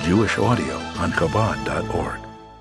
Jewish audio on Chabad.org.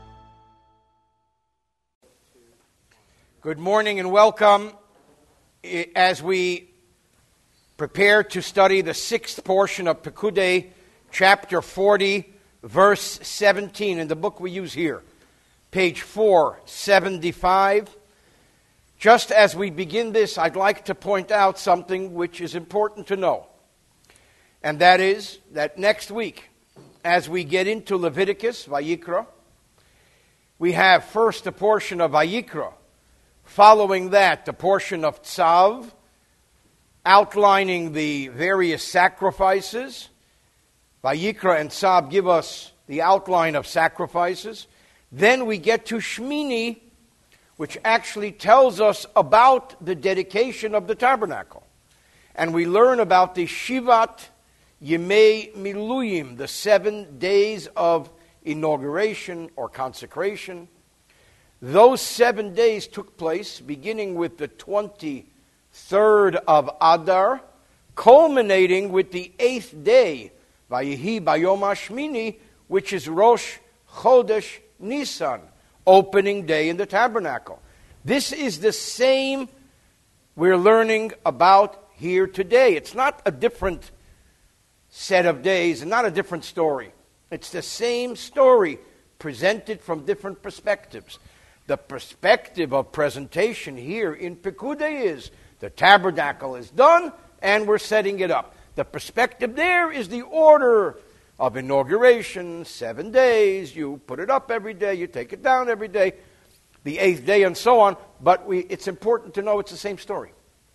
Good morning and welcome as we prepare to study the sixth portion of Pekudei, chapter 40, verse 17, in the book we use here, page 475. Just as we begin this, I'd like to point out something which is important to know. And that is that next week, as we get into Leviticus, Vayikra, we have first the portion of Vayikra. Following that, the portion of Tzav, outlining the various sacrifices. Vayikra and Tzav give us the outline of sacrifices. Then we get to Shmini, which actually tells us about the dedication of the tabernacle. And we learn about the Shivat Yemei Miluyim, the 7 days of inauguration or consecration. Those 7 days took place beginning with the 23rd of Adar, culminating with the 8th day, Vayihi Bayom HaShmini, which is Rosh Chodesh Nisan, opening day in the tabernacle. This is the same we're learning about here today. It's not a different set of days and not a different story. It's the same story presented from different perspectives. The perspective of presentation here in Pekudei is the tabernacle is done and we're setting it up. The perspective there is the order of inauguration, 7 days, you put it up every day, you take it down every day, the 8th day and so on, but it's important to know it's the same story.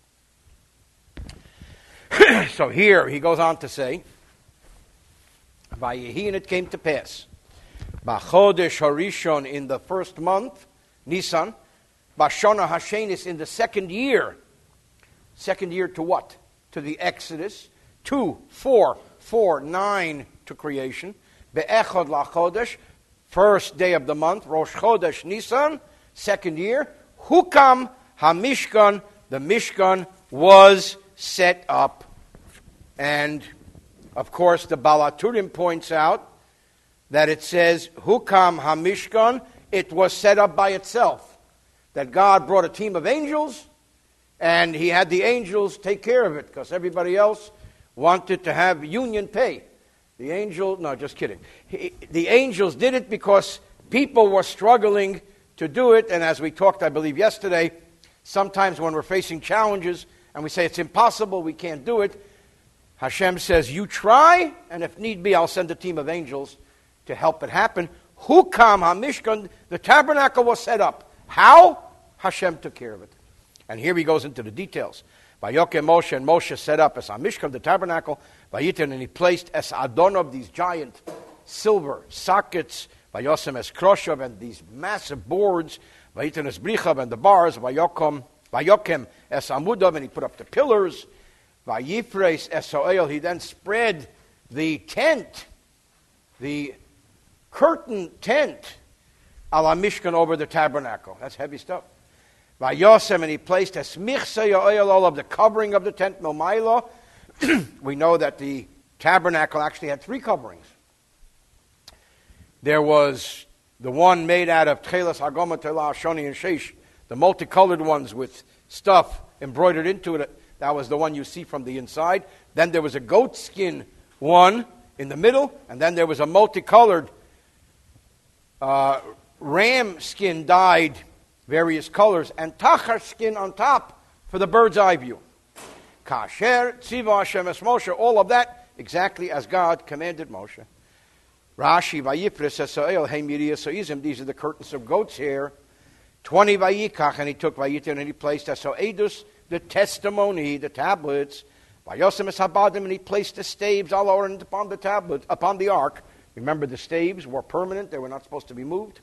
So here he goes on to say, Vayehi, and it came to pass, B'chodesh Harishon, in the first month, Nisan, Bashana Hashenis, in the second year. Second year to what? To the Exodus. 2, 4, 4, 9 to creation. Be'echad lachodesh, first day of the month, Rosh Chodesh Nisan, second year. Hukam HaMishkan, the Mishkan was set up. And, of course, the Balaturim points out that it says, Hukam HaMishkan, it was set up by itself. That God brought a team of angels, and he had the angels take care of it, because everybody else wanted to have union pay. The angels did it because people were struggling to do it, and as we talked, I believe, yesterday, sometimes when we're facing challenges, and we say it's impossible, we can't do it, Hashem says, you try, and if need be, I'll send a team of angels to help it happen. Hukam HaMishkan, the tabernacle was set up. How? Hashem took care of it. And here he goes into the details. Vayokem Moshe, and Moshe set up as HaMishkan, the tabernacle. Vayitin, and he placed as Adonov, these giant silver sockets. Vayosem es Kroshav, and these massive boards. Vayitin es Brichav, and the bars. Vayokem es Amudov, and he put up the pillars. Vayifres es O'el, he then spread the tent, the curtain tent, ala Mishkan, over the tabernacle. That's heavy stuff. Vayosem, and he placed as Michsa O'el, all of the covering of the tent, Milmaila. We know that the tabernacle actually had 3 coverings. There was the one made out of Tchelas Hagoma, Telah, Shoni, and Sheish, the multicolored ones with stuff embroidered into it. That was the one you see from the inside. Then there was a goat skin one in the middle, and then there was a multicolored ram skin dyed various colors, and tachar skin on top for the bird's eye view. Kasher, Tziva Hashem es Moshe, all of that exactly as God commanded Moshe. Rashi, Vayifres es O'el, Hey Miriya Soizim, these are the curtains of goat's hair. 20 Vayikach, and he took Vayitin, and he placed as Edus, the testimony, the tablets. Vayosem es Habadim, and he placed the staves all over upon the tablet, upon the ark. Remember, the staves were permanent; they were not supposed to be moved.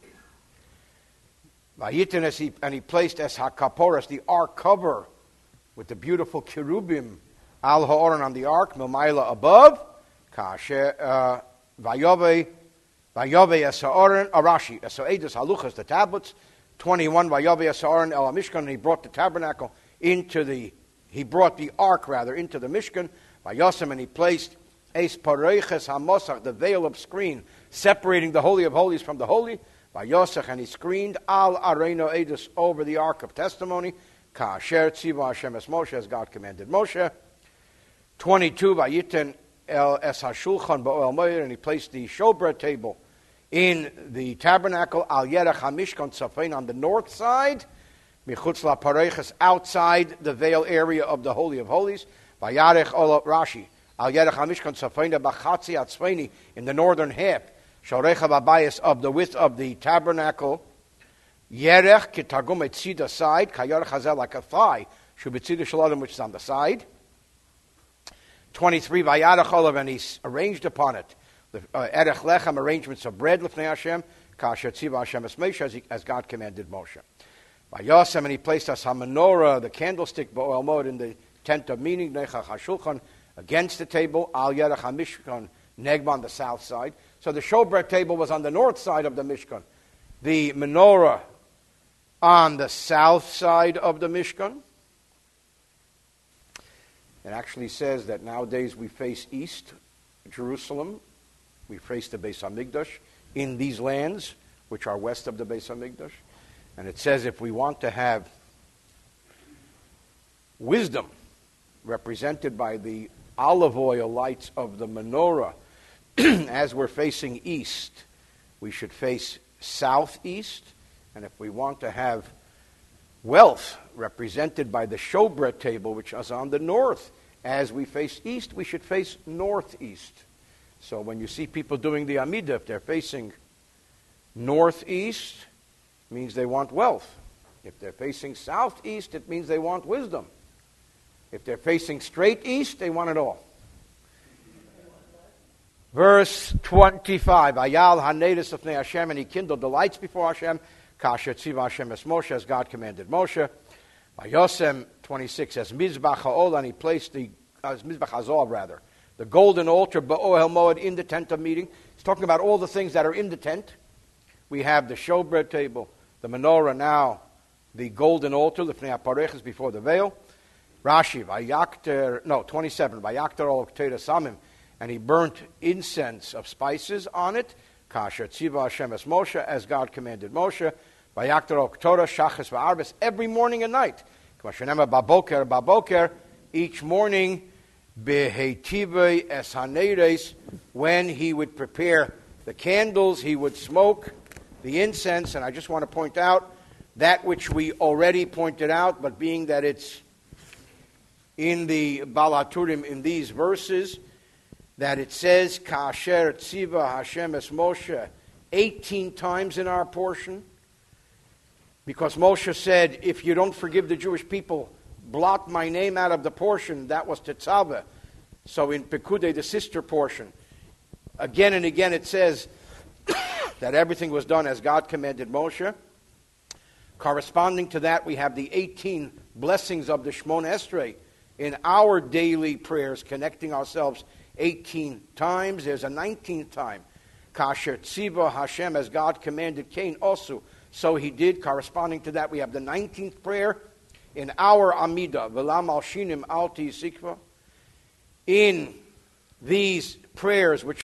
Vayitin, and he placed as HaKaporas, the ark cover, with the beautiful cherubim al ha'oran on the ark, milmaila above. Kasher vayove es ha'oran, Arashi es ha'edus haluchas, the tablets. 21 vayove es ha'oran el Mishkan, and he brought the tabernacle into the, he brought the ark rather into the Mishkan. Vayosem, and he placed Eis Pareiches HaMosach, the veil of screen, separating the Holy of Holies from the Holy. Vayosach, and he screened Al Areino Edus, over the Ark of Testimony. Ka'asher Tziva Hashem es Moshe, as God commanded Moshe. 22, Vayiten El Es HaShulchan Ba'oel Moed, and he placed the showbread table in the tabernacle, Al Yerech HaMishkan Tzafein, on the north side, Michutz LaPareiches, outside the veil area of the Holy of Holies. Vayarech Ola Rashi, Al Yerech HaMishkan Tzafein B'chatzi Atzveini, in the northern half, Shorecha Babayis, of the width of the tabernacle. Yerech Kitargum Etzida, side, Kayarech Hazel, like a thigh, Shubitzida Shalom, which is on the side. 23, Vayarech Olav, and he arranged upon it the Erech Lechem, arrangements of bread, Lifnei Hashem, Kasher Tziva Hashem es Moshe, as God commanded Moshe. Vayosem, and he placed us HaMenorah, the candlestick, Ba'oel Moed, in the tent of meeting, Nechach HaShulchan, against the table, Al Yerech HaMishkan, Negba, on the south side. So the showbread table was on the north side of the Mishkan. The menorah on the south side of the Mishkan. It actually says that nowadays we face east Jerusalem. We face the Beis HaMikdash in these lands, which are west of the Beis HaMikdash. And it says if we want to have wisdom represented by the olive oil lights of the menorah, as we're facing east, we should face southeast. And if we want to have wealth represented by the showbread table, which is on the north, as we face east, we should face northeast. So when you see people doing the Amidah, if they're facing northeast, it means they want wealth. If they're facing southeast, it means they want wisdom. If they're facing straight east, they want it all. Verse 25, Ayal Hanedus of Hashem, and he kindled the lights before Hashem, Kasher Tziva Hashem es Moshe, as God commanded Moshe. Vayosem 26, as Mizbach HaOl, and he placed the Mizbach HaZoh, rather, the golden altar, Ba'oel Moed, in the tent of meeting. He's talking about all the things that are in the tent. We have the showbread table, the menorah, now the golden altar, Lifnei HaPareiches, before the veil. Rashi, 27, Vayakter Ol Ktei Samim, and he burnt incense of spices on it, Kasher Tziva Hashem es Moshe, as God commanded Moshe. Vayakter Ol Ktorah Shachas Va'arbes, every morning and night. K'mashenema Baboker, each morning, Behetivei es Haneres, when he would prepare the candles, he would smoke the incense. And I just want to point out that which we already pointed out, but being that it's in the Balaturim in these verses, that it says, Kasher Tziva Hashem es Moshe, 18 times in our portion. Because Moshe said, if you don't forgive the Jewish people, blot my name out of the portion. That was Tetzaveh. So in Pekudei, the sister portion, again and again it says that everything was done as God commanded Moshe. Corresponding to that, we have the 18 blessings of the Shmona Esrei in our daily prayers, connecting ourselves 18 times. There's a 19th time. Kasher Tziva Hashem, as God commanded Cain also, so he did. Corresponding to that, we have the 19th prayer in our Amidah, V'lam al shinim al ti sikva. In these prayers, which